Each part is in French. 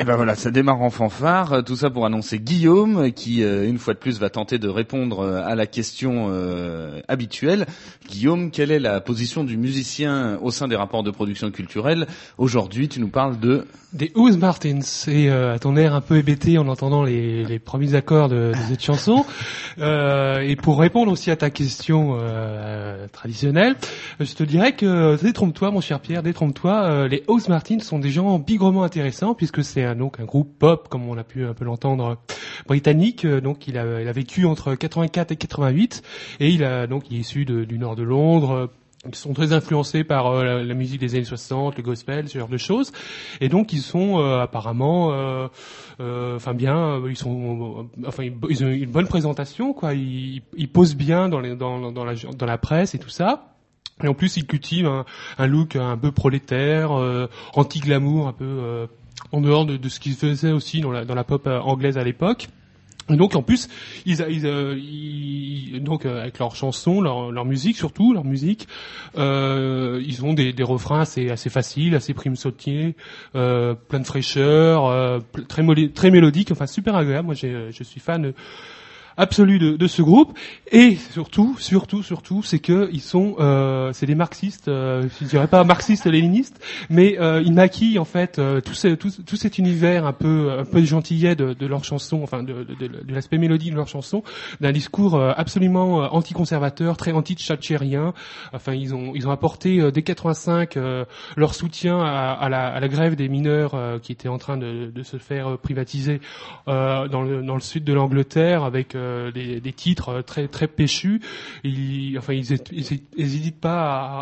ben voilà, ça démarre en fanfare, tout ça pour annoncer Guillaume qui, une fois de plus, va tenter de répondre à la question habituelle. Guillaume, quelle est la position du musicien au sein des rapports de production culturelle? Aujourd'hui, tu nous parles des House Martins, et à ton air un peu hébété en entendant les premiers accords de cette chanson. Et pour répondre aussi à ta question traditionnelle, je te dirais que détrompe-toi, mon cher Pierre, détrompe-toi. Les House Martins sont des gens bigrement intéressants puisque c'est donc un groupe pop, comme on a pu un peu l'entendre, britannique. Donc il a vécu entre 84 et 88 et il est issu du nord de Londres. Ils sont très influencés par la musique des années 60, le gospel, ce genre de choses. Et donc ils sont apparemment ils ont une bonne présentation, quoi. Ils posent bien dans la presse et tout ça. Et en plus, ils cultivent un look un peu prolétaire, anti-glamour, un peu en dehors de ce qu'ils faisaient aussi dans la pop anglaise à l'époque. Et donc en plus, donc avec leurs chansons, leur musique surtout, ils ont des refrains assez faciles, assez prime-sautiers, plein de fraîcheur, très mélodiques, enfin super agréable. Moi, je suis fan absolu de ce groupe. Et surtout, c'est que ils sont, c'est des marxistes, je dirais pas marxistes-léninistes, mais ils maquillent en fait tout cet univers un peu gentillet de leurs chansons, enfin de l'aspect mélodique de leurs chansons, d'un discours absolument anticonservateur, très anti-thatchérien. Enfin, ils ont apporté dès 85 leur soutien à la grève des mineurs qui était en train de se faire privatiser dans le sud de l'Angleterre avec des titres très péchus. Ils hésitent pas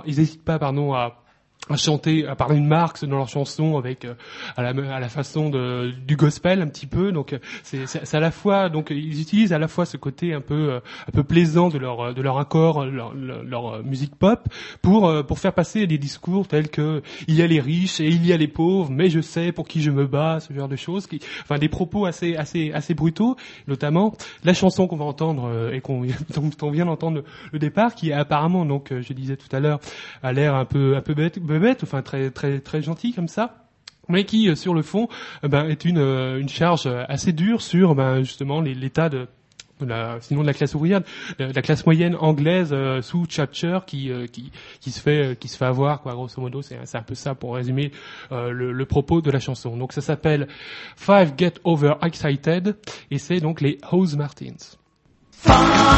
à chanter, à parler de Marx dans leurs chansons avec à la façon du gospel un petit peu. Donc c'est à la fois, donc ils utilisent à la fois ce côté un peu plaisant de leur accord, leur musique pop pour faire passer des discours tels que il y a les riches et il y a les pauvres, mais je sais pour qui je me bats, ce genre de choses, des propos assez brutaux, notamment la chanson qu'on va entendre et dont on vient d'entendre le départ, qui est apparemment, donc je disais tout à l'heure, a l'air un peu bête, enfin très gentil comme ça, mais qui sur le fond est une charge assez dure sur justement l'état de la classe ouvrière, de la classe moyenne anglaise sous Thatcher qui se fait avoir, quoi, grosso modo. C'est un peu ça pour résumer le propos de la chanson. Donc ça s'appelle Five Get Over Excited et c'est donc les House Martins. Fun,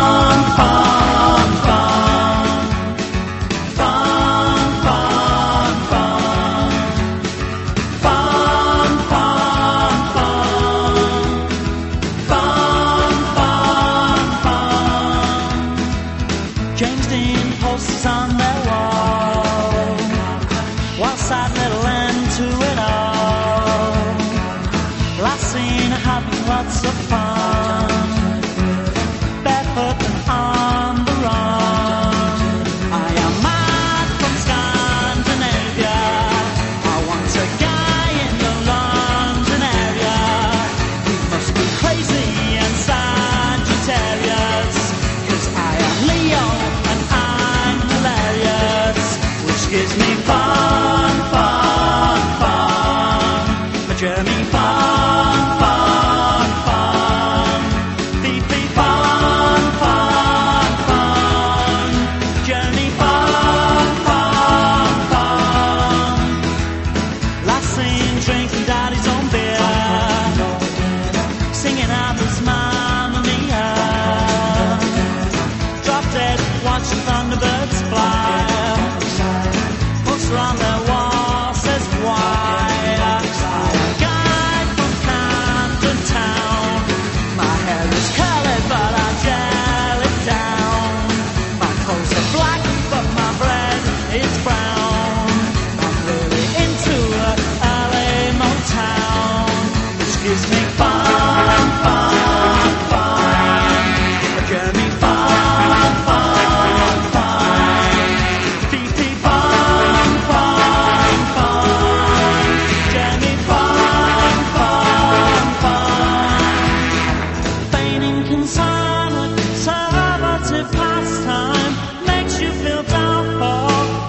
fun, fun.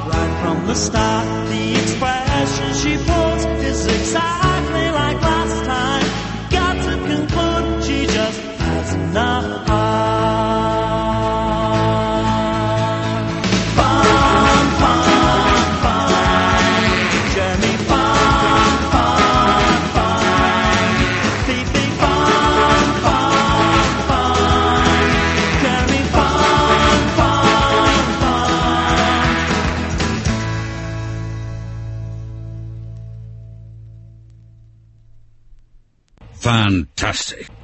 start. The expression she puts is exactly like last time. fantastic.